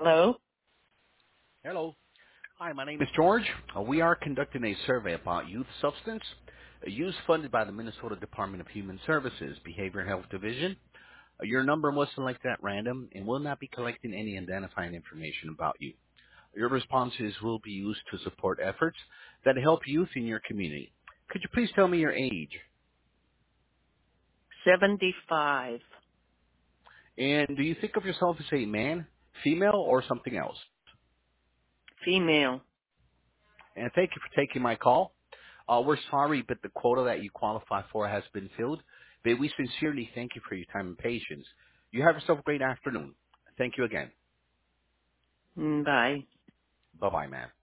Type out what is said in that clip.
Hello? Hello. Hi, my name is George. We are conducting a survey about youth substance use funded by the Minnesota Department of Human Services Behavioral Health Division. Your number was selected at random and will not be collecting any identifying information about you. Your responses will be used to support efforts that help youth in your community. Could you please tell me your age? 75. And do you think of yourself as a man, female, or something else? Female. And thank you for taking my call. We're sorry, but the quota that you qualify for has been filled. But we sincerely thank you for your time and patience. You have yourself a great afternoon. Thank you again. Bye. Bye-bye, man.